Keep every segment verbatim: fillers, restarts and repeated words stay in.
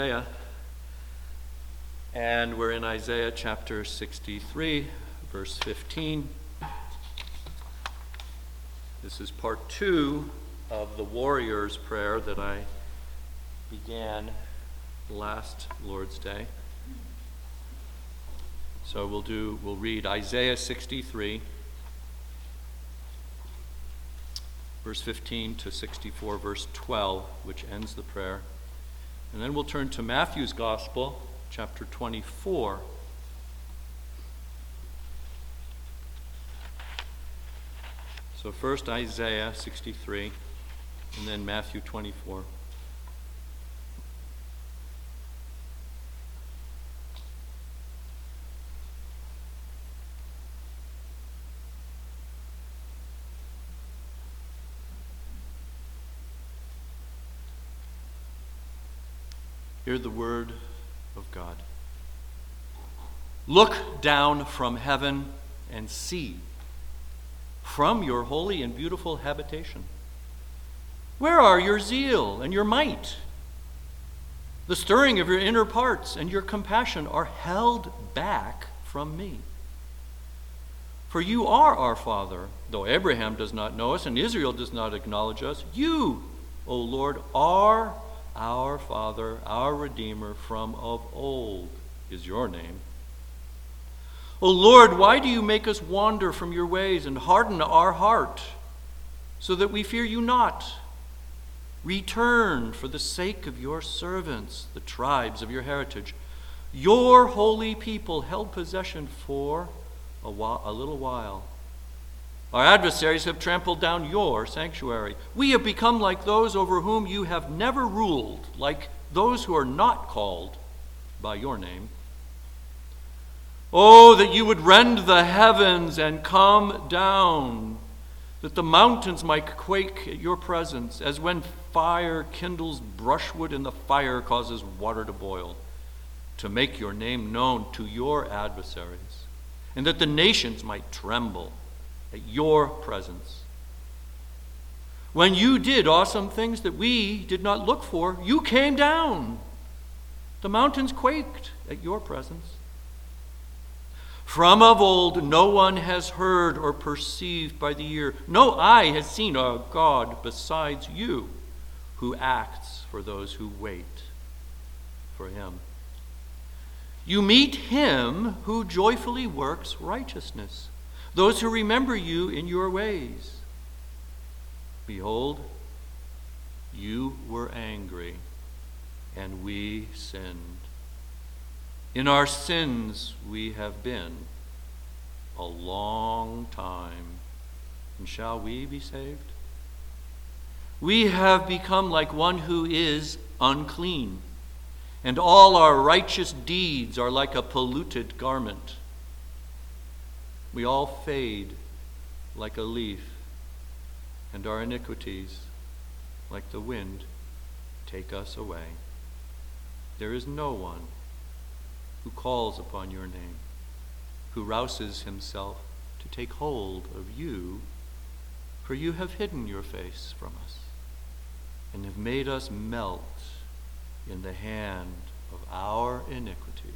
Isaiah, and we're in Isaiah chapter sixty-three, verse fifteen. This is part two of the warrior's prayer that I began last Lord's Day. So we'll do, we'll read Isaiah sixty-three, verse fifteen to sixty-four, verse twelve, which ends the prayer. And then we'll turn to Matthew's Gospel, chapter twenty-four. So first Isaiah sixty-three, and then Matthew twenty-four. Hear the word of God. Look down from heaven and see, from your holy and beautiful habitation. Where are your zeal and your might? The stirring of your inner parts and your compassion are held back from me. For you are our Father, though Abraham does not know us and Israel does not acknowledge us. You, O Lord, are our Father, our Redeemer from of old is your name. O Lord, why do you make us wander from your ways and harden our heart so that we fear you not? Return for the sake of your servants, the tribes of your heritage. Your holy people held possession for a, while, a little while. Our adversaries have trampled down your sanctuary. We have become like those over whom you have never ruled, like those who are not called by your name. Oh, that you would rend the heavens and come down, that the mountains might quake at your presence, as when fire kindles brushwood and the fire causes water to boil, to make your name known to your adversaries, and that the nations might tremble at your presence. When you did awesome things that we did not look for, you came down. The mountains quaked at your presence. From of old no one has heard or perceived by the ear. No eye has seen a God besides you, who acts for those who wait for him. You meet him who joyfully works righteousness, those who remember you in your ways. Behold, you were angry, and we sinned. In our sins we have been a long time, and shall we be saved? We have become like one who is unclean, and all our righteous deeds are like a polluted garment. We all fade like a leaf, and our iniquities, like the wind, take us away. There is no one who calls upon your name, who rouses himself to take hold of you, for you have hidden your face from us, and have made us melt in the hand of our iniquities.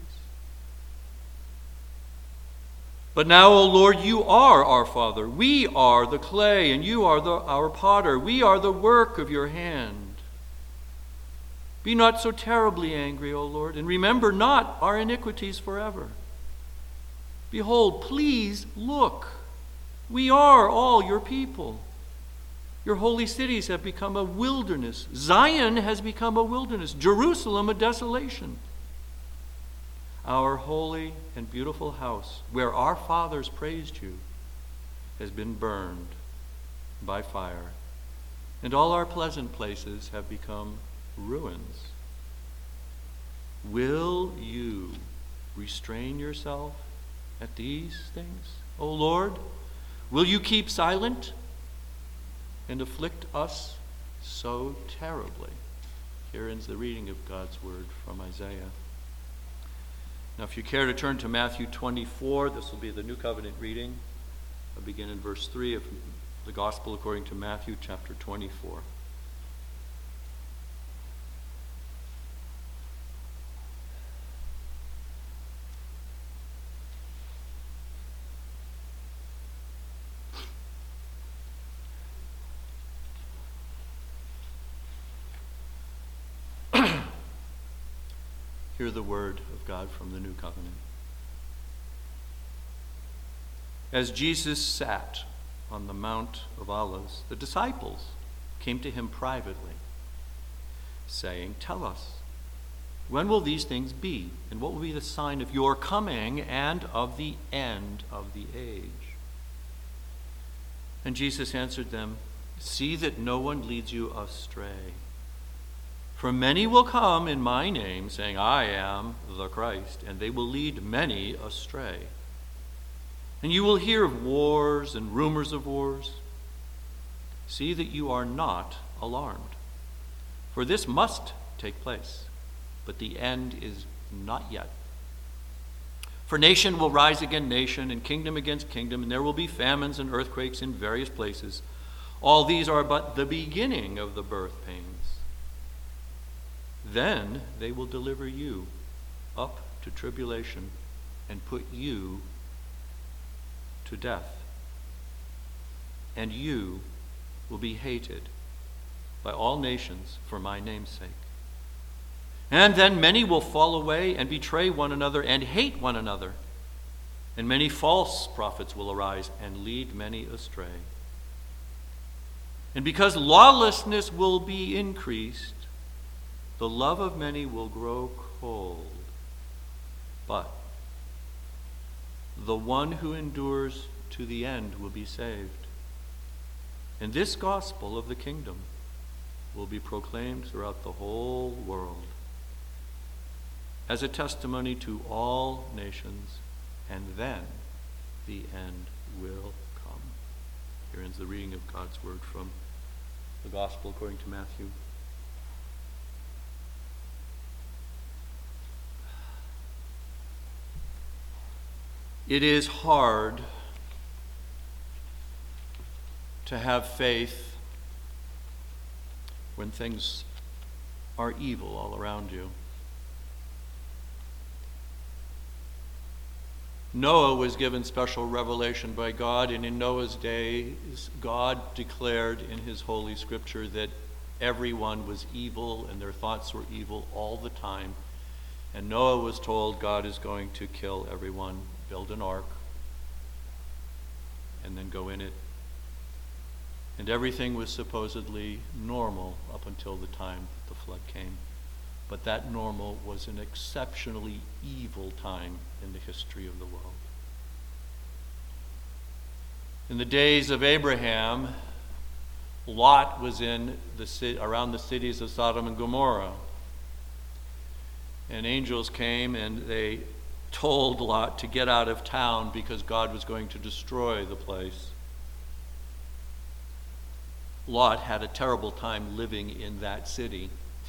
But now, O Lord, you are our Father. We are the clay, and you are the, our potter. We are the work of your hand. Be not so terribly angry, O Lord, and remember not our iniquities forever. Behold, please look. We are all your people. Your holy cities have become a wilderness. Zion has become a wilderness. Jerusalem a desolation. Our holy and beautiful house, where our fathers praised you, has been burned by fire, and all our pleasant places have become ruins. Will you restrain yourself at these things, O Lord? Will you keep silent and afflict us so terribly? Here ends the reading of God's word from Isaiah. Now, if you care to turn to Matthew twenty-four, this will be the New Covenant reading. I'll begin in verse three of the Gospel according to Matthew chapter twenty-four. Hear the word of God from the New Covenant. As Jesus sat on the Mount of Olives, the disciples came to him privately, saying, "Tell us, when will these things be? And what will be the sign of your coming and of the end of the age?" And Jesus answered them, "See that no one leads you astray. For many will come in my name, saying, 'I am the Christ,' and they will lead many astray. And you will hear of wars and rumors of wars. See that you are not alarmed. For this must take place, but the end is not yet. For nation will rise against nation, and kingdom against kingdom, and there will be famines and earthquakes in various places. All these are but the beginning of the birth pains. Then they will deliver you up to tribulation and put you to death. And you will be hated by all nations for my name's sake. And then many will fall away and betray one another and hate one another. And many false prophets will arise and lead many astray. And because lawlessness will be increased, the love of many will grow cold. But the one who endures to the end will be saved. And this gospel of the kingdom will be proclaimed throughout the whole world as a testimony to all nations, and then the end will come." Here ends the reading of God's word from the gospel according to Matthew. It is hard to have faith when things are evil all around you. Noah was given special revelation by God, and in Noah's days, God declared in his holy scripture that everyone was evil and their thoughts were evil all the time. And Noah was told God is going to kill everyone, build an ark, and then go in it. And everything was supposedly normal up until the time that the flood came. But that normal was an exceptionally evil time in the history of the world. In the days of Abraham, Lot was in the around the cities of Sodom and Gomorrah. And angels came and they told Lot to get out of town because God was going to destroy the place. Lot had a terrible time living in that city.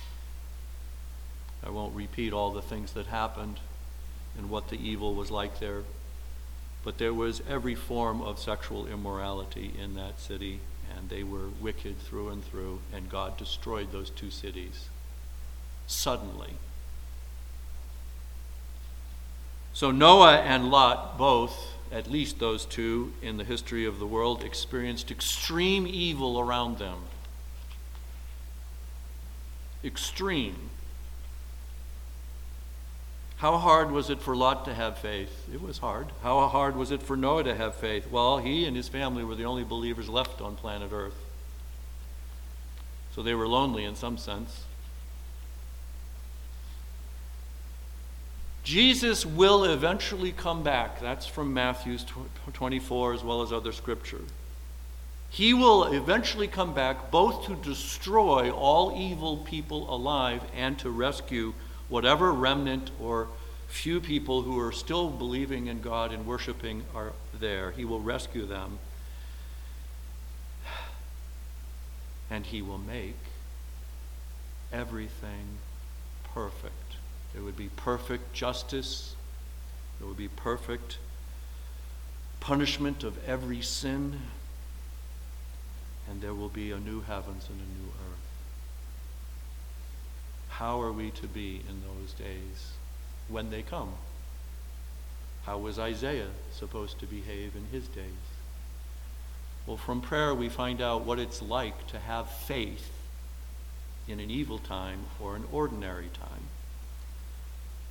I won't repeat all the things that happened and what the evil was like there, but there was every form of sexual immorality in that city, and they were wicked through and through, and God destroyed those two cities suddenly. So Noah and Lot, both, at least those two in the history of the world, experienced extreme evil around them. Extreme. How hard was it for Lot to have faith? It was hard. How hard was it for Noah to have faith? Well, he and his family were the only believers left on planet Earth. So they were lonely in some sense. Jesus will eventually come back. That's from Matthew twenty-four as well as other scripture. He will eventually come back both to destroy all evil people alive and to rescue whatever remnant or few people who are still believing in God and worshiping are there. He will rescue them. And he will make everything perfect. There would be perfect justice. There would be perfect punishment of every sin. And there will be a new heavens and a new earth. How are we to be in those days when they come? How was Isaiah supposed to behave in his days? Well, from prayer we find out what it's like to have faith in an evil time or an ordinary time.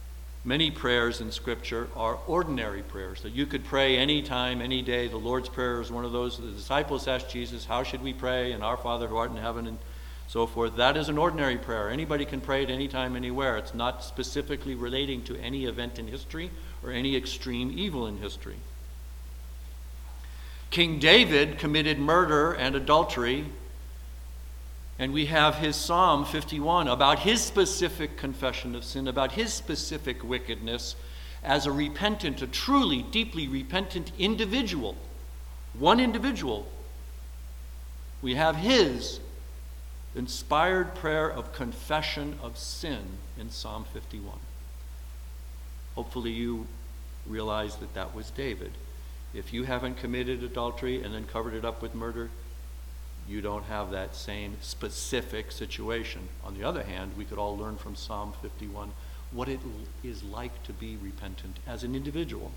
Many prayers in Scripture are ordinary prayers that you could pray any time, any day. The Lord's Prayer is one of those. The disciples asked Jesus, how should we pray? And our Father who art in heaven, and so forth. That is an ordinary prayer. Anybody can pray it anytime, anywhere. It's not specifically relating to any event in history or any extreme evil in history. King David committed murder and adultery, and we have his Psalm fifty-one about his specific confession of sin, about his specific wickedness as a repentant, a truly, deeply repentant individual. One individual. We have his inspired prayer of confession of sin in Psalm fifty-one. Hopefully you realize that that was David. If you haven't committed adultery and then covered it up with murder, you don't have that same specific situation. On the other hand, we could all learn from Psalm fifty-one what it is like to be repentant as an individual.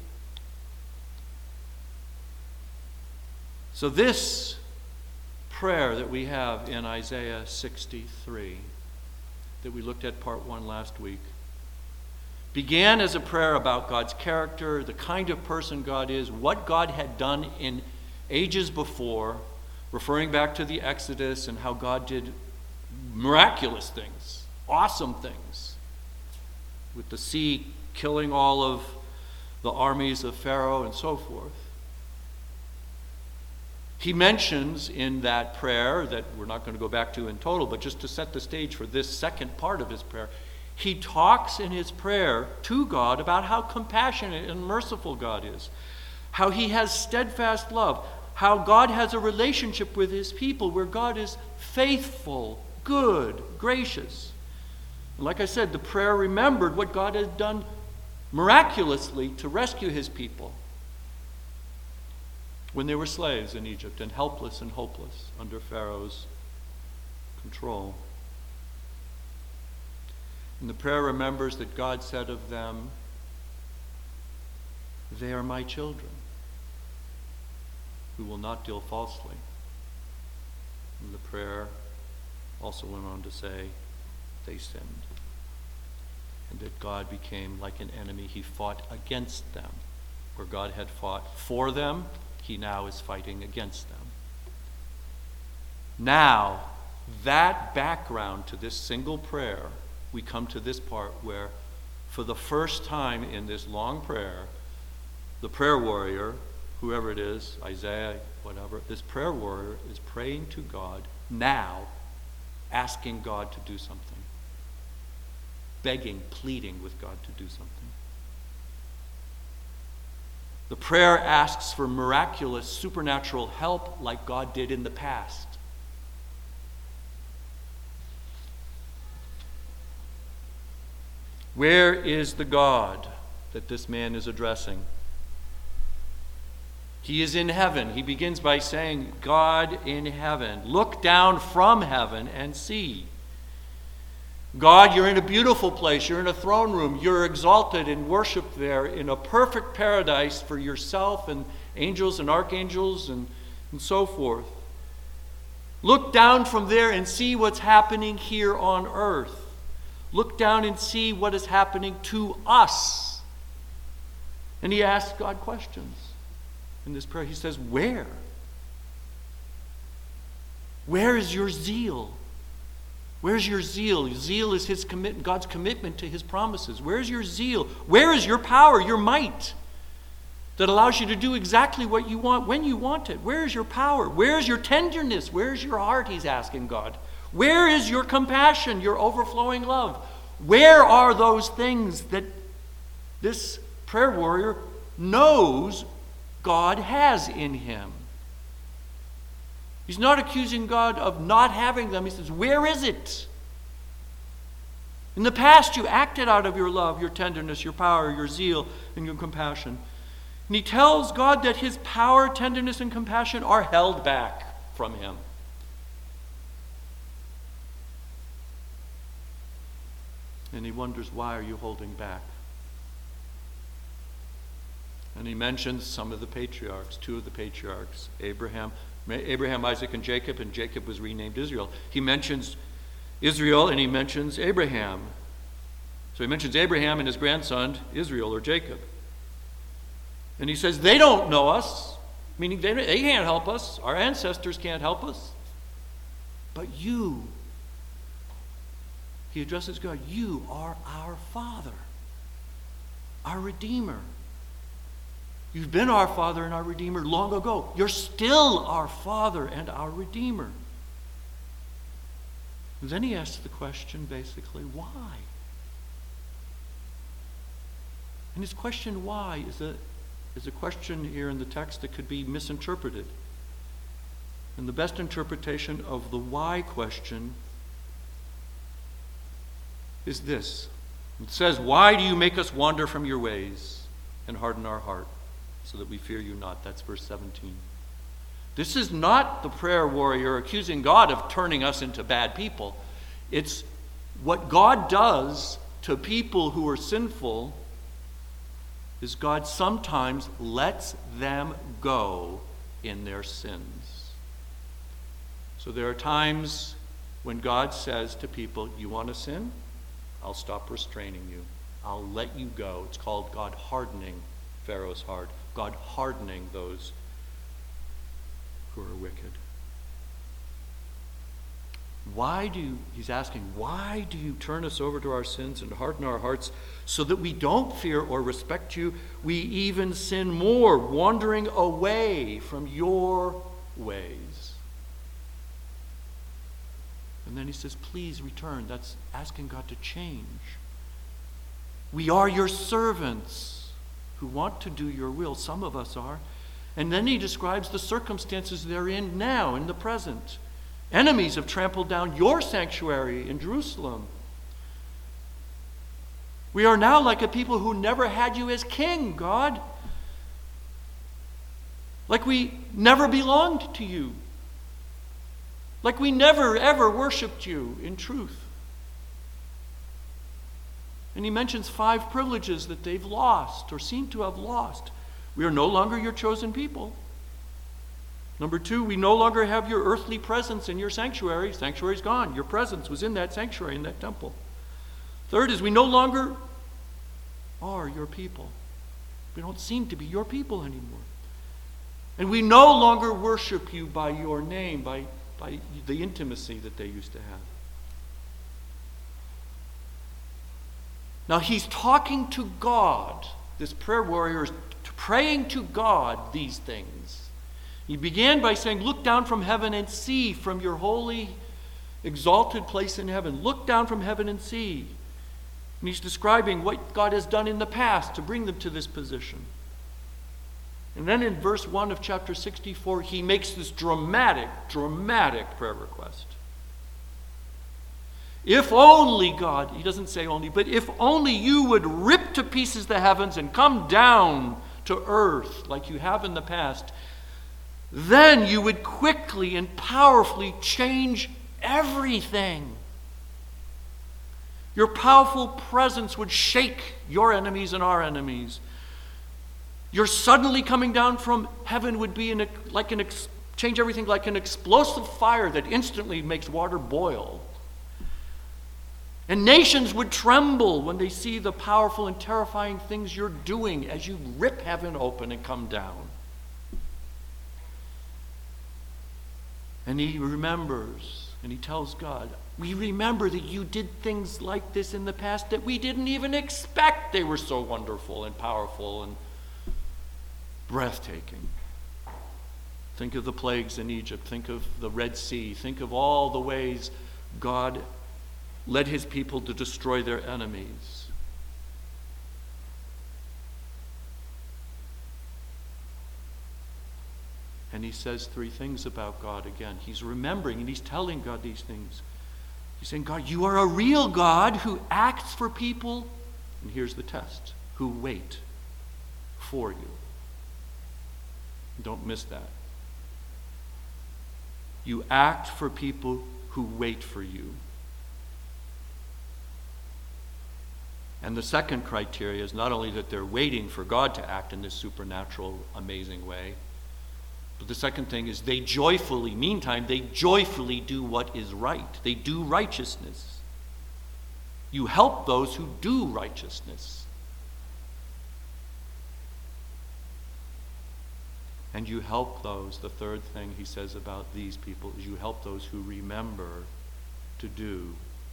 So this prayer that we have in Isaiah sixty-three, that we looked at part one last week, began as a prayer about God's character, the kind of person God is, what God had done in ages before, referring back to the Exodus and how God did miraculous things, awesome things, with the sea killing all of the armies of Pharaoh and so forth. He mentions in that prayer, that we're not going to go back to in total, but just to set the stage for this second part of his prayer, he talks in his prayer to God about how compassionate and merciful God is, how he has steadfast love, how God has a relationship with his people where God is faithful, good, gracious. And like I said, the prayer remembered what God had done miraculously to rescue his people when they were slaves in Egypt and helpless and hopeless under Pharaoh's control. And the prayer remembers that God said of them, they are my children who will not deal falsely. And the prayer also went on to say, they sinned. And that God became like an enemy. He fought against them. Where God had fought for them, he now is fighting against them. Now, that background to this single prayer, we come to this part where, for the first time in this long prayer, the prayer warrior, whoever it is, Isaiah, whatever, this prayer warrior is praying to God now, asking God to do something. Begging, pleading with God to do something. The prayer asks for miraculous, supernatural help like God did in the past. Where is the God that this man is addressing? He is in heaven. He begins by saying, God in heaven. Look down from heaven and see. God, you're in a beautiful place. You're in a throne room. You're exalted and worshiped there in a perfect paradise for yourself and angels and archangels and, and so forth. Look down from there and see what's happening here on earth. Look down and see what is happening to us. And he asks God questions in this prayer. He says, where? Where is your zeal? Where's your zeal? Zeal is his commit, God's commitment to his promises. Where's your zeal? Where is your power, your might, that allows you to do exactly what you want when you want it? Where is your power? Where's your tenderness? Where's your heart, he's asking God. Where is your compassion, your overflowing love? Where are those things that this prayer warrior knows God has in him? He's not accusing God of not having them. He says, where is it? In the past, you acted out of your love, your tenderness, your power, your zeal, and your compassion. And he tells God that his power, tenderness, and compassion are held back from him. And he wonders, why are you holding back? And he mentions some of the patriarchs, two of the patriarchs, Abraham, Abraham, Isaac, and Jacob, and Jacob was renamed Israel. He mentions Israel and he mentions Abraham. So he mentions Abraham and his grandson, Israel or Jacob. And he says, they don't know us, meaning they, they can't help us. Our ancestors can't help us. But you, he addresses God, you are our Father, our Redeemer. You've been our Father and our Redeemer long ago. You're still our Father and our Redeemer. And then he asks the question, basically, why? And his question, why, is a, is a question here in the text that could be misinterpreted. And the best interpretation of the why question is this. It says, why do you make us wander from your ways and harden our heart so that we fear you not? That's verse seventeen. This is not the prayer warrior accusing God of turning us into bad people. It's what God does to people who are sinful is God sometimes lets them go in their sins. So there are times when God says to people, you want to sin? I'll stop restraining you. I'll let you go. It's called God hardening Pharaoh's heart. God hardening those who are wicked. Why do you, he's asking, why do you turn us over to our sins and harden our hearts so that we don't fear or respect you? We even sin more, wandering away from your ways. And then he says, please return. That's asking God to change. We are your servants who want to do your will. Some of us are. And then he describes the circumstances they're in now, in the present. Enemies have trampled down your sanctuary in Jerusalem. We are now like a people who never had you as king, God. Like we never belonged to you. Like we never, ever worshipped you in truth. And he mentions five privileges that they've lost or seem to have lost. We are no longer your chosen people. Number two, we no longer have your earthly presence in your sanctuary. Sanctuary's gone. Your presence was in that sanctuary, in that temple. Third is we no longer are your people. We don't seem to be your people anymore. And we no longer worship you by your name, by, by the intimacy that they used to have. Now he's talking to God. This prayer warrior is praying to God these things. He began by saying, look down from heaven and see from your holy, exalted place in heaven. Look down from heaven and see. And he's describing what God has done in the past to bring them to this position. And then in verse one of chapter sixty-four, he makes this dramatic, dramatic prayer request. If only God, he doesn't say only, but if only you would rip to pieces the heavens and come down to earth like you have in the past, then you would quickly and powerfully change everything. Your powerful presence would shake your enemies and our enemies. Your suddenly coming down from heaven would be an, like an ex, change everything like an explosive fire that instantly makes water boil. And nations would tremble when they see the powerful and terrifying things you're doing as you rip heaven open and come down. And he remembers, and he tells God, we remember that you did things like this in the past that we didn't even expect. They were so wonderful and powerful and breathtaking. Think of the plagues in Egypt. Think of the Red Sea. Think of all the ways God led his people to destroy their enemies. And he says three things about God again. He's remembering and he's telling God these things. He's saying, God, you are a real God who acts for people, and here's the test, who wait for you. Don't miss that. You act for people who wait for you. And the second criteria is not only that they're waiting for God to act in this supernatural, amazing way, but the second thing is they joyfully, meantime, they joyfully do what is right. They do righteousness. You help those who do righteousness. And you help those, the third thing he says about these people is you help those who remember to do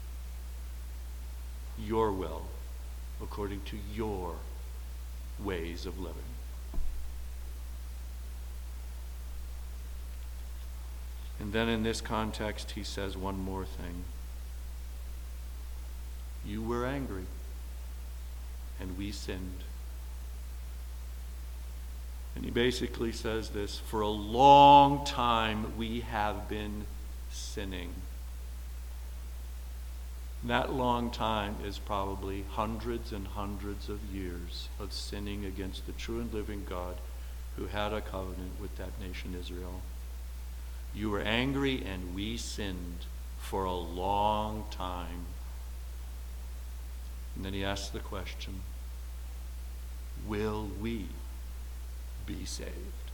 your will according to your ways of living. And then in this context, he says one more thing. You were angry, and we sinned. And he basically says this, for a long time we have been sinning. That long time is probably hundreds and hundreds of years of sinning against the true and living God who had a covenant with that nation Israel. You were angry and we sinned for a long time. And then he asks the question, will we be saved?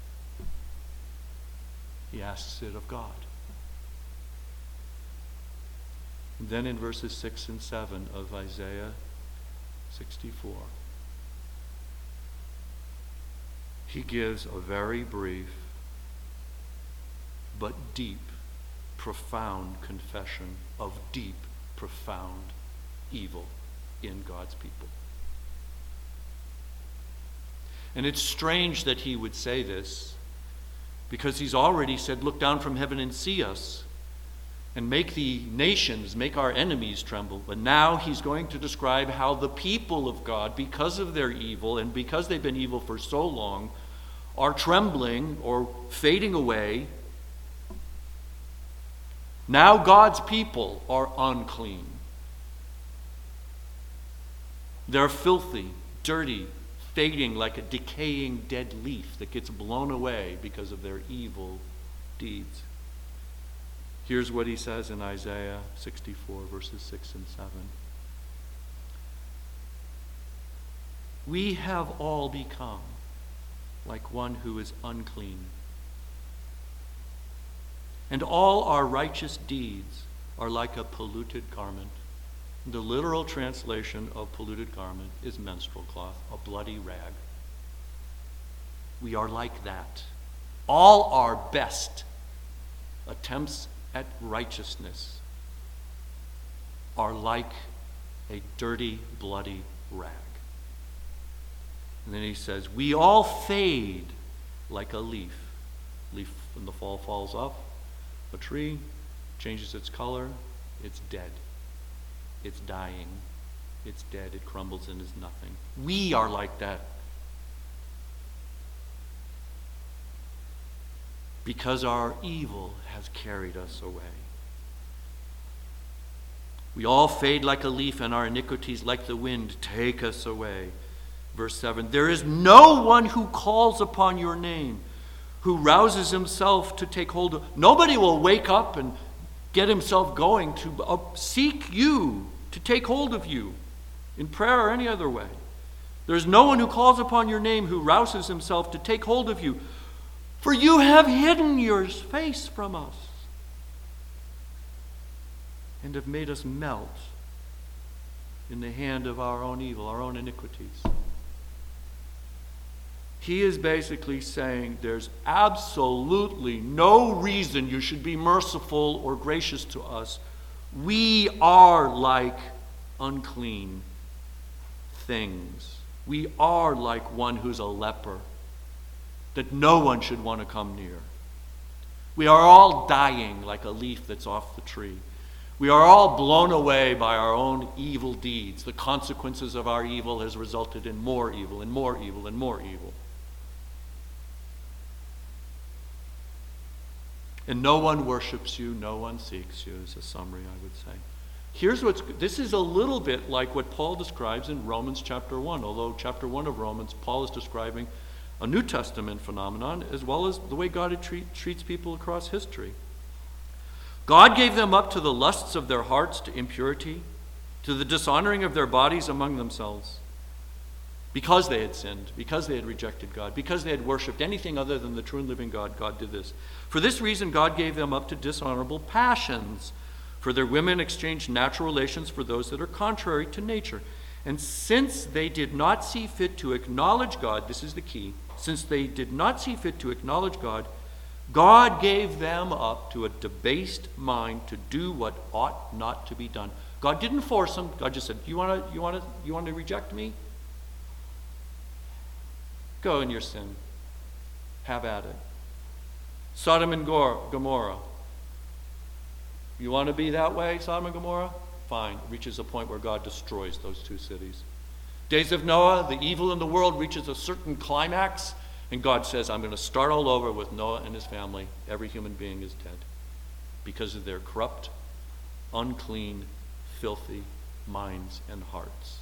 He asks it of God. And then in verses six and seven of Isaiah sixty-four, he gives a very brief but deep, profound confession of deep, profound evil in God's people. And it's strange that he would say this, because he's already said, look down from heaven and see us, and make the nations, make our enemies tremble. But now he's going to describe how the people of God, because of their evil, and because they've been evil for so long, are trembling or fading away. Now God's people are unclean. They're filthy, dirty, fading like a decaying dead leaf that gets blown away because of their evil deeds. Here's what he says in Isaiah sixty-four, verses six and seven. We have all become like one who is unclean, and all our righteous deeds are like a polluted garment. The literal translation of polluted garment is menstrual cloth, a bloody rag. We are like that. All our best attempts at righteousness are like a dirty, bloody rag. And then he says, we all fade like a leaf. Leaf in the fall falls off a tree, changes its color, it's dead. It's dying. It's dead. It crumbles and is nothing. We are like that. Because our evil has carried us away. We all fade like a leaf, and our iniquities, like the wind, take us away. Verse seven, there is no one who calls upon your name, who rouses himself to take hold of. Nobody will wake up and get himself going to uh, seek you, to take hold of you in prayer or any other way. There's no one who calls upon your name, who rouses himself to take hold of you. For you have hidden your face from us and have made us melt in the hand of our own evil, our own iniquities. He is basically saying there's absolutely no reason you should be merciful or gracious to us. We are like unclean things. We are like one who's a leper that no one should want to come near. We are all dying like a leaf that's off the tree. We are all blown away by our own evil deeds. The consequences of our evil has resulted in more evil and more evil and more evil. And no one worships you, no one seeks you, is a summary, I would say. Here's what's, this is a little bit like what Paul describes in Romans chapter one, although chapter one of Romans, Paul is describing a New Testament phenomenon as well as the way God treat, treats people across history. God gave them up to the lusts of their hearts, to impurity, to the dishonoring of their bodies among themselves, because they had sinned, because they had rejected God, because they had worshipped anything other than the true and living God. God did this. For this reason, God gave them up to dishonorable passions. For their women exchanged natural relations for those that are contrary to nature. And since they did not see fit to acknowledge God, this is the key, since they did not see fit to acknowledge God, God gave them up to a debased mind to do what ought not to be done. God didn't force them. God just said, you want to you want to you want to reject me? Go in your sin. Have at it. Sodom and Gomorrah. You want to be that way, Sodom and Gomorrah? Fine. It reaches a point where God destroys those two cities. Days of Noah, the evil in the world reaches a certain climax, and God says, I'm going to start all over with Noah and his family. Every human being is dead because of their corrupt, unclean, filthy minds and hearts.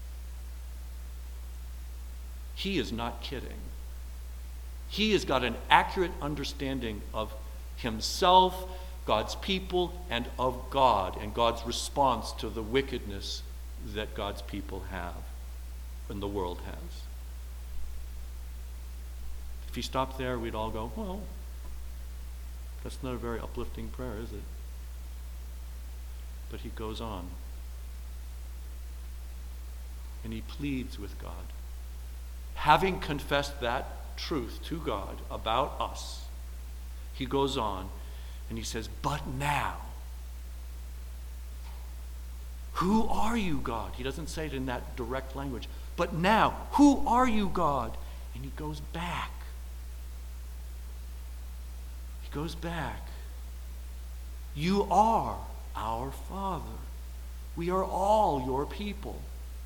He is not kidding. He has got an accurate understanding of himself, God's people, and of God, and God's response to the wickedness that God's people have and the world has. If he stopped there, we'd all go, well, that's not a very uplifting prayer, is it? But he goes on. And he pleads with God. Having confessed that truth to God about us, he goes on and he says, but now, who are you, God? He doesn't say it in that direct language. But now, who are you, God? And he goes back. He goes back. You are our Father. We are all your people.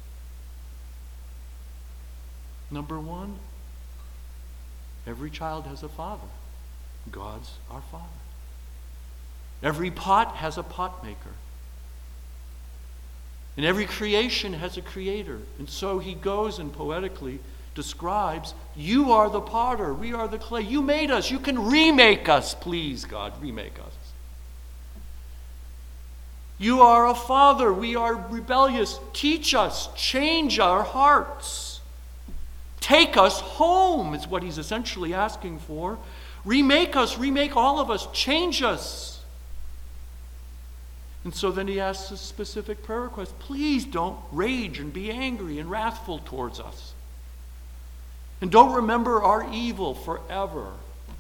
Number one, every child has a father. God's our Father. Every pot has a pot maker. And every creation has a creator. And so he goes and poetically describes, you are the potter, we are the clay. You made us, you can remake us, please, God, remake us. You are a father, we are rebellious. Teach us, change our hearts. Take us home is what he's essentially asking for. Remake us, remake all of us, change us. And so then he asks a specific prayer request. Please don't rage and be angry and wrathful towards us. And don't remember our evil forever.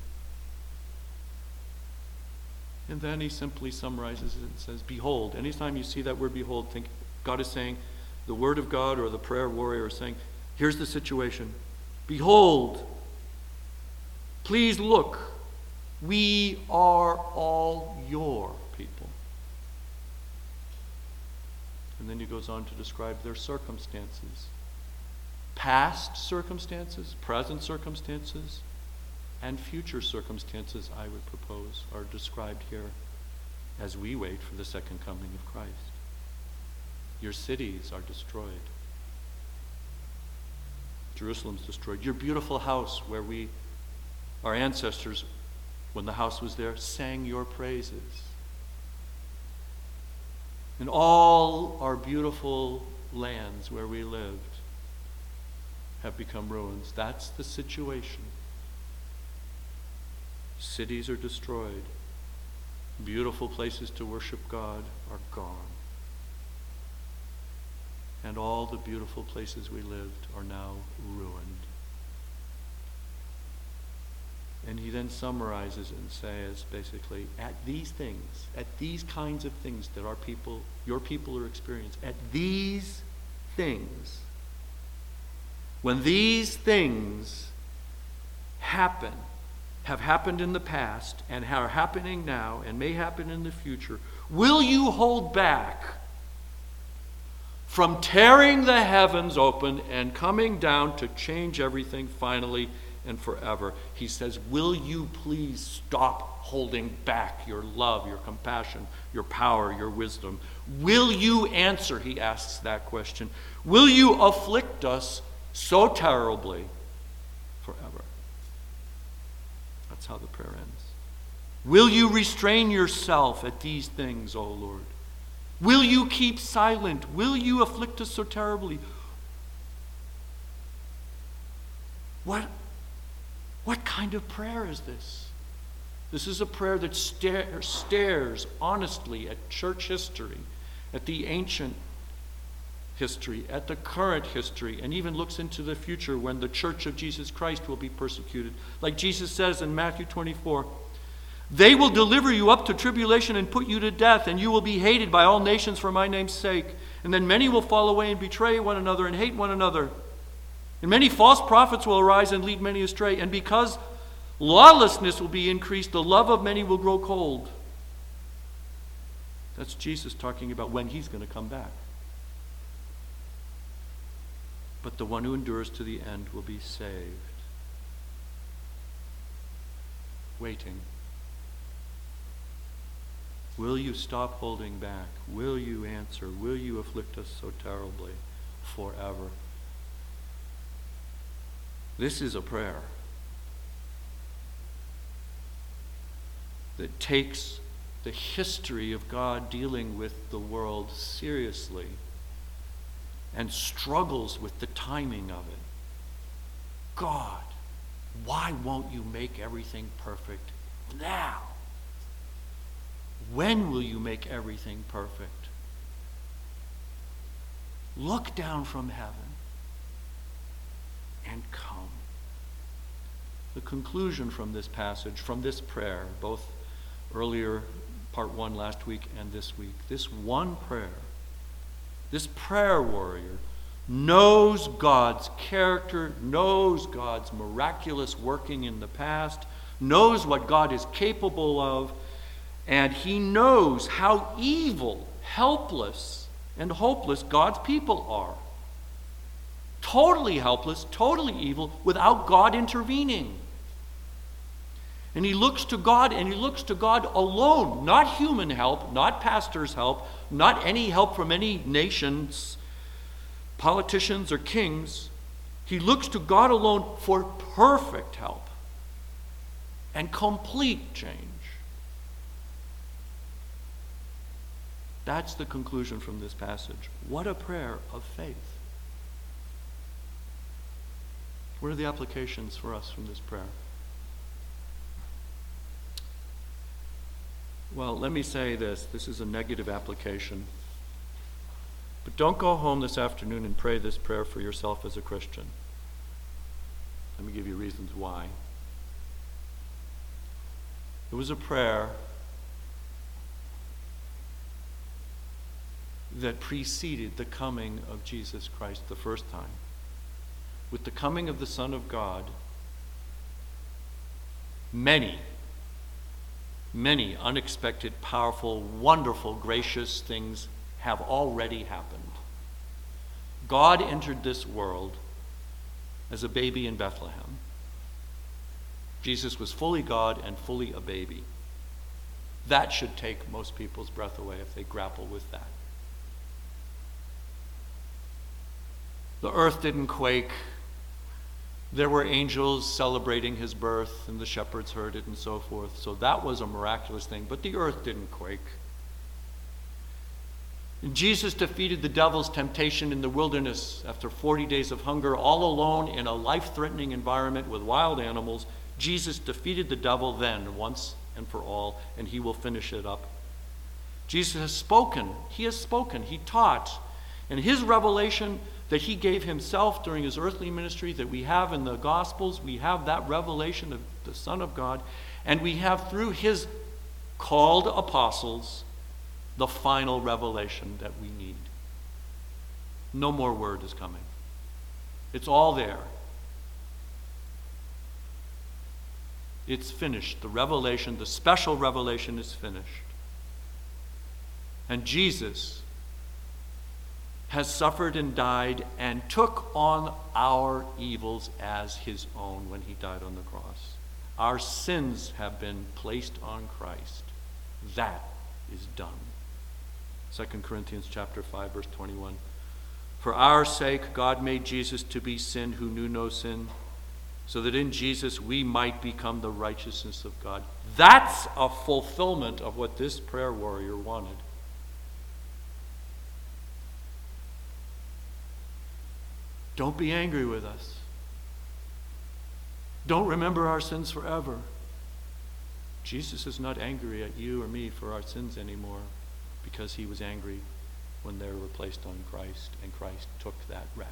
And then he simply summarizes it and says, behold. Anytime you see that word behold, think God is saying, the word of God or the prayer warrior is saying, here's the situation. Behold, please look, we are all your people. And then he goes on to describe their circumstances. Past circumstances, present circumstances, and future circumstances, I would propose, are described here as we wait for the second coming of Christ. Your cities are destroyed. Jerusalem's destroyed. Your beautiful house where we, our ancestors, when the house was there, sang your praises. And all our beautiful lands where we lived have become ruins. That's the situation. Cities are destroyed. Beautiful places to worship God are gone. And all the beautiful places we lived are now ruined. And he then summarizes it and says, basically, at these things, at these kinds of things that our people, your people are experiencing, at these things, when these things happen, have happened in the past, and are happening now, and may happen in the future, will you hold back from tearing the heavens open and coming down to change everything finally and forever? He says, will you please stop holding back your love, your compassion, your power, your wisdom? Will you answer, he asks that question, will you afflict us so terribly forever? That's how the prayer ends. Will you restrain yourself at these things, O Lord? Will you keep silent? Will you afflict us so terribly? What, what kind of prayer is this? This is a prayer that stare, stares honestly at church history, at the ancient history, at the current history, and even looks into the future when the church of Jesus Christ will be persecuted. Like Jesus says in Matthew twenty-four, "They will deliver you up to tribulation and put you to death, and you will be hated by all nations for my name's sake. And then many will fall away and betray one another and hate one another. And many false prophets will arise and lead many astray. And because lawlessness will be increased, the love of many will grow cold." That's Jesus talking about when he's going to come back. "But the one who endures to the end will be saved." Waiting. Will you stop holding back? Will you answer? Will you afflict us so terribly forever? This is a prayer that takes the history of God dealing with the world seriously and struggles with the timing of it. God, why won't you make everything perfect now? When will you make everything perfect? Look down from heaven and come. The conclusion from this passage, from this prayer, both earlier, part one last week and this week, this one prayer, this prayer warrior knows God's character, knows God's miraculous working in the past, knows what God is capable of, and he knows how evil, helpless, and hopeless God's people are. Totally helpless, totally evil, without God intervening. And he looks to God, and he looks to God alone, not human help, not pastors' help, not any help from any nations, politicians, or kings. He looks to God alone for perfect help and complete change. That's the conclusion from this passage. What a prayer of faith. What are the applications for us from this prayer? Well, let me say this. This is a negative application. But don't go home this afternoon and pray this prayer for yourself as a Christian. Let me give you reasons why. It was a prayer that preceded the coming of Jesus Christ the first time. With the coming of the Son of God, many, many unexpected, powerful, wonderful, gracious things have already happened. God entered this world as a baby in Bethlehem. Jesus was fully God and fully a baby. That should take most people's breath away if they grapple with that. The earth didn't quake. There were angels celebrating his birth, and the shepherds heard it and so forth. So that was a miraculous thing, but the earth didn't quake. And Jesus defeated the devil's temptation in the wilderness after forty days of hunger, all alone in a life-threatening environment with wild animals. Jesus defeated the devil then, once and for all, and he will finish it up. Jesus has spoken. He has spoken. He taught. And his revelation that he gave himself during his earthly ministry, that we have in the Gospels, we have that revelation of the Son of God, and we have through his called apostles the final revelation that we need. No more word is coming. It's all there. It's finished. The revelation, the special revelation is finished. And Jesus has suffered and died and took on our evils as his own when he died on the cross. Our sins have been placed on Christ. That is done. Second Corinthians chapter five, verse twenty-one. For our sake, God made Jesus to be sin who knew no sin, so that in Jesus we might become the righteousness of God. That's a fulfillment of what this prayer warrior wanted. Don't be angry with us. Don't remember our sins forever. Jesus is not angry at you or me for our sins anymore, because he was angry when they were placed on Christ, and Christ took that wrath.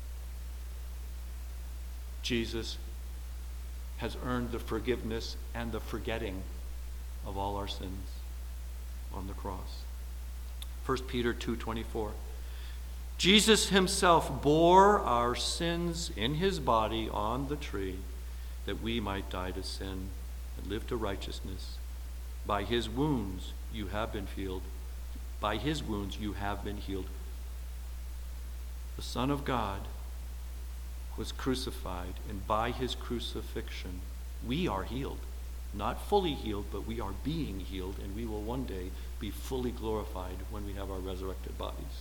Jesus has earned the forgiveness and the forgetting of all our sins on the cross. First Peter two twenty-four. Jesus himself bore our sins in his body on the tree, that we might die to sin and live to righteousness. By his wounds you have been healed. By his wounds you have been healed. The Son of God was crucified, and by his crucifixion we are healed. Not fully healed, but we are being healed, and we will one day be fully glorified when we have our resurrected bodies.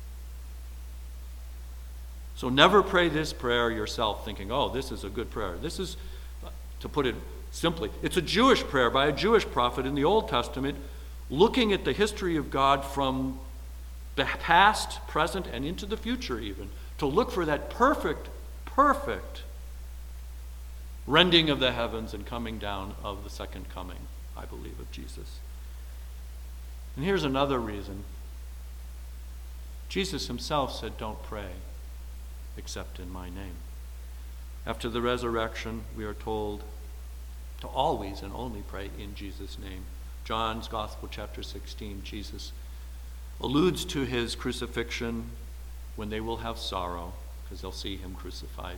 So never pray this prayer yourself thinking, oh, this is a good prayer. This is, to put it simply, it's a Jewish prayer by a Jewish prophet in the Old Testament, looking at the history of God from the past, present, and into the future even, to look for that perfect, perfect rending of the heavens and coming down of the second coming, I believe, of Jesus. And here's another reason. Jesus himself said, don't pray except in my name. After the resurrection, we are told to always and only pray in Jesus' name. John's Gospel, chapter sixteen, Jesus alludes to his crucifixion when they will have sorrow, because they'll see him crucified.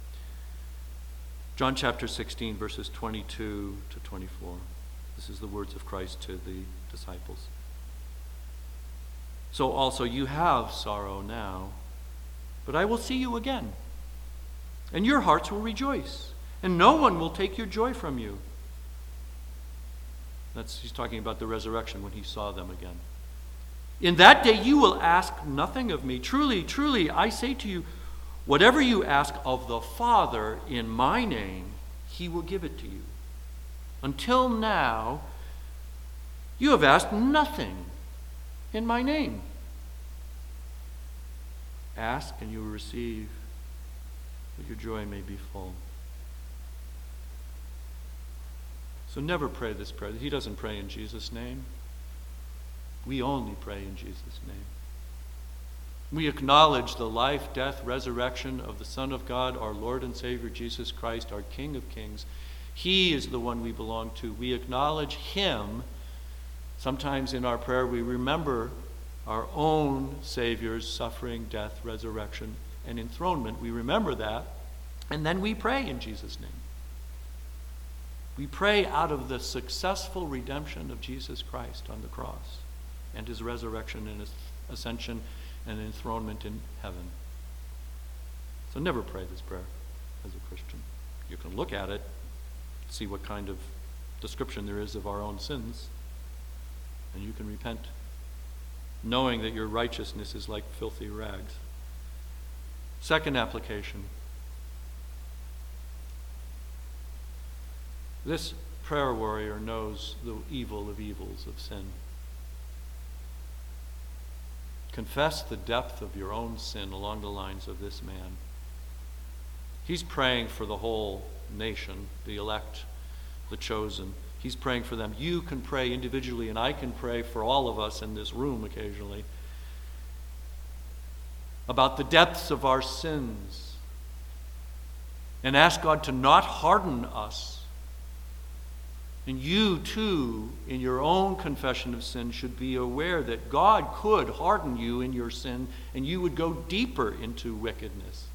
John chapter sixteen, verses twenty-two to twenty-four. This is the words of Christ to the disciples. So also you have sorrow now, but I will see you again, and your hearts will rejoice, and no one will take your joy from you. That's, he's talking about the resurrection when he saw them again. In that day you will ask nothing of me. Truly, truly, I say to you, whatever you ask of the Father in my name, he will give it to you. Until now, you have asked nothing in my name. Ask and you will receive, that your joy may be full. So never pray this prayer. He doesn't pray in Jesus' name. We only pray in Jesus' name. We acknowledge the life, death, resurrection of the Son of God, our Lord and Savior Jesus Christ, our King of Kings. He is the one we belong to. We acknowledge him. Sometimes in our prayer we remember our own Savior's suffering, death, resurrection, and enthronement. We remember that, and then we pray in Jesus' name. We pray out of the successful redemption of Jesus Christ on the cross and his resurrection and his ascension and enthronement in heaven. So never pray this prayer as a Christian. You can look at it, see what kind of description there is of our own sins, and you can repent, knowing that your righteousness is like filthy rags. Second application. This prayer warrior knows the evil of evils of sin. Confess the depth of your own sin along the lines of this man. He's praying for the whole nation, the elect, the chosen. He's praying for them. You can pray individually, and I can pray for all of us in this room occasionally about the depths of our sins and ask God to not harden us. And you, too, in your own confession of sin, should be aware that God could harden you in your sin, and you would go deeper into wickedness.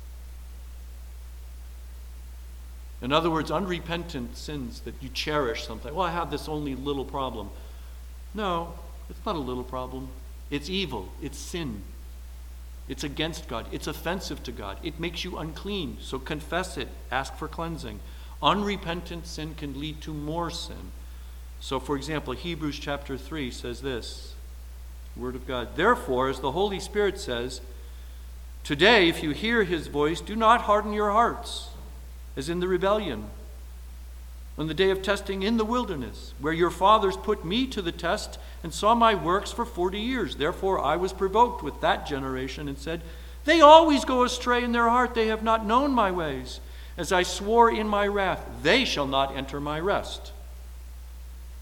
In other words, unrepentant sins that you cherish something. Well, I have this only little problem. No, it's not a little problem. It's evil. It's sin. It's against God. It's offensive to God. It makes you unclean. So confess it. Ask for cleansing. Unrepentant sin can lead to more sin. So, for example, Hebrews chapter three says this, Word of God. Therefore, as the Holy Spirit says, today, if you hear his voice, do not harden your hearts, as in the rebellion, on the day of testing in the wilderness, where your fathers put me to the test and saw my works for forty years. Therefore, I was provoked with that generation and said, they always go astray in their heart. They have not known my ways. As I swore in my wrath, they shall not enter my rest.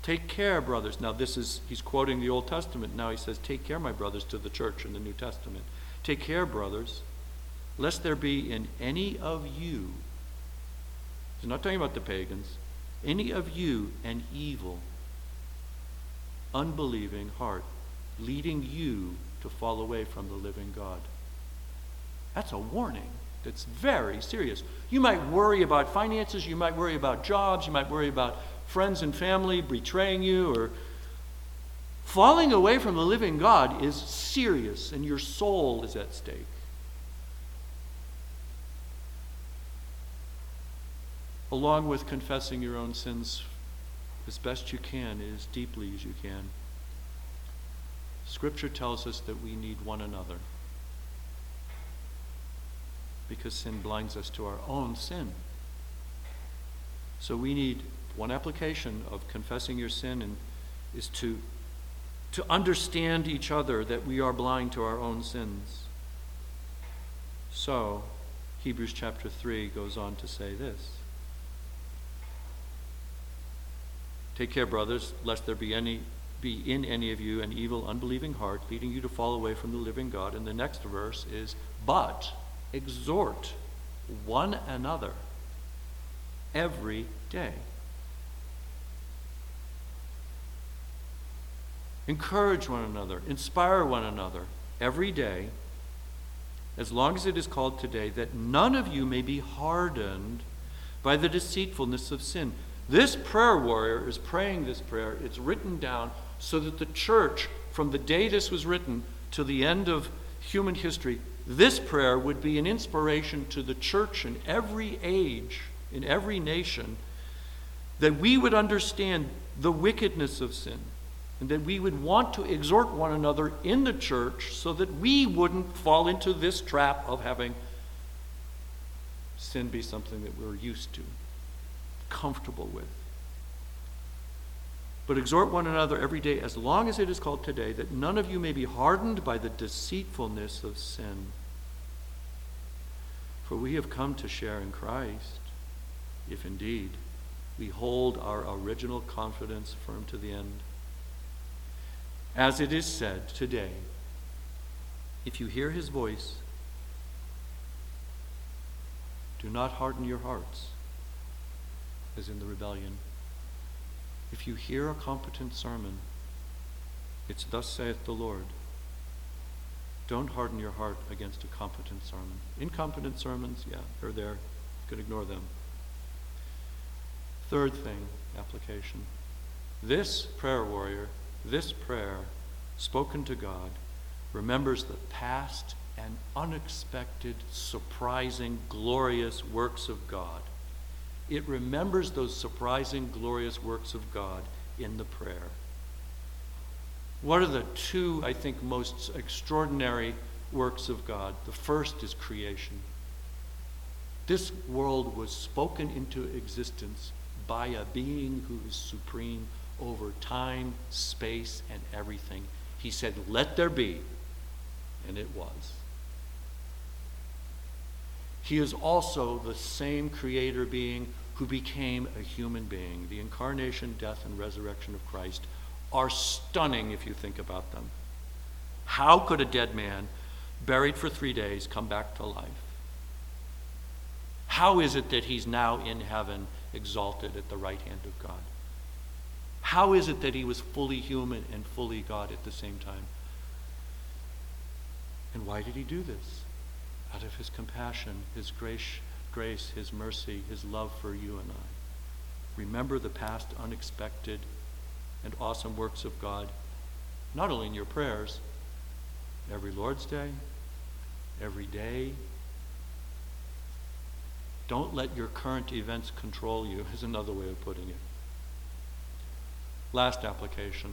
Take care, brothers. Now this is, he's quoting the Old Testament. Now he says, take care, my brothers, to the church in the New Testament. Take care, brothers, lest there be in any of you, he's not talking about the pagans, any of you an evil, unbelieving heart, leading you to fall away from the living God. That's a warning. That's very serious. You might worry about finances, you might worry about jobs, you might worry about friends and family betraying you, or falling away from the living God is serious, and your soul is at stake. Along with confessing your own sins as best you can, as deeply as you can, Scripture tells us that we need one another, because sin blinds us to our own sin. So we need one application of confessing your sin and is to, to understand each other that we are blind to our own sins. So, Hebrews chapter three goes on to say this. Take care, brothers, lest there be any be in any of you an evil, unbelieving heart, leading you to fall away from the living God. And the next verse is, but exhort one another every day. Encourage one another, inspire one another every day, as long as it is called today, that none of you may be hardened by the deceitfulness of sin. This prayer warrior is praying this prayer. It's written down so that the church, from the day this was written to the end of human history, this prayer would be an inspiration to the church in every age, in every nation, that we would understand the wickedness of sin, and that we would want to exhort one another in the church so that we wouldn't fall into this trap of having sin be something that we're used to, comfortable with. But exhort one another every day, as long as it is called today, that none of you may be hardened by the deceitfulness of sin. For we have come to share in Christ, if indeed we hold our original confidence firm to the end. As it is said today, if you hear his voice, do not harden your hearts, as in the rebellion. If you hear a competent sermon, it's thus saith the Lord. Don't harden your heart against a competent sermon. Incompetent sermons, yeah, they're there. You can ignore them. Third thing, application. This prayer warrior, this prayer spoken to God, remembers the past and unexpected, surprising, glorious works of God. It remembers those surprising, glorious works of God in the prayer. What are the two, I think, most extraordinary works of God? The first is creation. This world was spoken into existence by a being who is supreme over time, space, and everything. He said, let there be, and it was. He is also the same creator being who became a human being. The incarnation, death, and resurrection of Christ are stunning if you think about them. How could a dead man, buried for three days, come back to life? How is it that he's now in heaven, exalted at the right hand of God? How is it that he was fully human and fully God at the same time? And why did he do this? Out of his compassion, his grace, grace, his mercy, his love for you and I. Remember the past unexpected and awesome works of God, not only in your prayers, every Lord's Day, every day. Don't let your current events control you, is another way of putting it. Last application.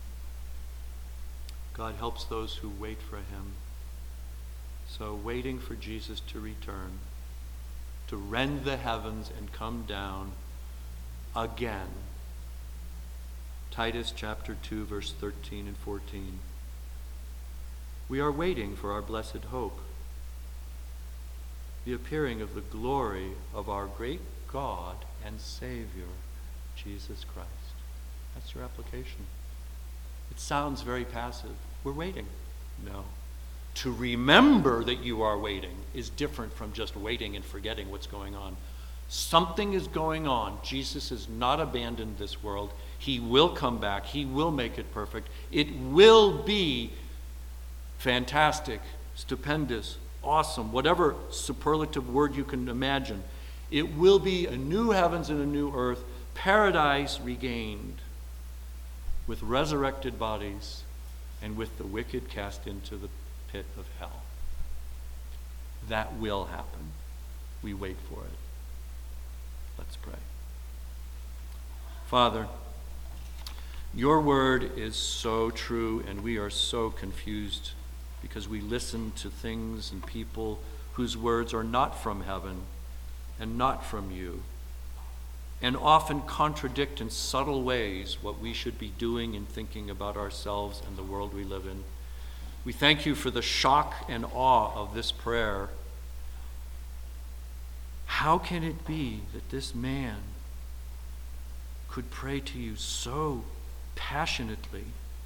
God helps those who wait for him. So waiting for Jesus to return, to rend the heavens and come down again. Titus chapter two, verse thirteen and fourteen. We are waiting for our blessed hope, the appearing of the glory of our great God and Savior, Jesus Christ. That's your application. It sounds very passive. We're waiting. No. To remember that you are waiting is different from just waiting and forgetting what's going on. Something is going on. Jesus has not abandoned this world. He will come back. He will make it perfect. It will be fantastic, stupendous, awesome, whatever superlative word you can imagine. It will be a new heavens and a new earth, paradise regained, with resurrected bodies and with the wicked cast into the pit of hell. That will happen. We wait for it. Let's pray. Father, your word is so true, and we are so confused because we listen to things and people whose words are not from heaven and not from you, and often contradict in subtle ways what we should be doing and thinking about ourselves and the world we live in. We thank you for the shock and awe of this prayer. How can it be that this man could pray to you so passionately,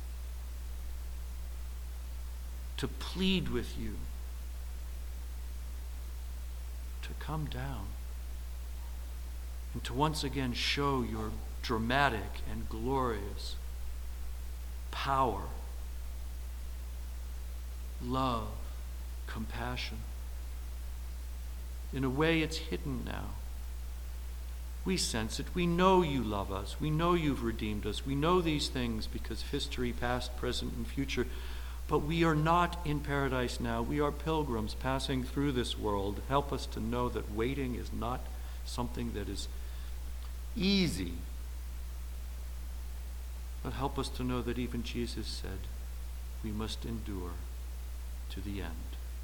to plead with you, to come down, and to once again show your dramatic and glorious power, love, compassion? In a way, it's hidden now. We sense it. We know you love us. We know you've redeemed us. We know these things because of history, past, present, and future. But we are not in paradise now. We are pilgrims passing through this world. Help us to know that waiting is not something that is easy. But help us to know that even Jesus said we must endure to the end.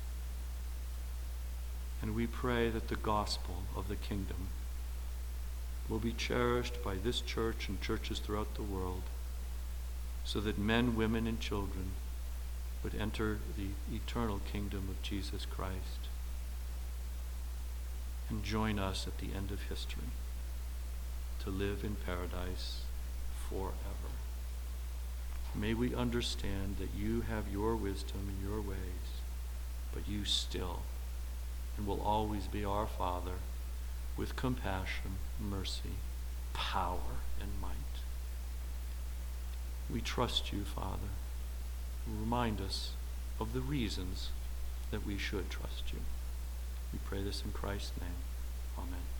And we pray that the gospel of the kingdom will be cherished by this church and churches throughout the world, so that men, women, and children would enter the eternal kingdom of Jesus Christ and join us at the end of history to live in paradise forever. May we understand that you have your wisdom and your ways, but you still and will always be our Father, with compassion, mercy, power, and might. We trust you, Father. Remind us of the reasons that we should trust you. We pray this in Christ's name. Amen.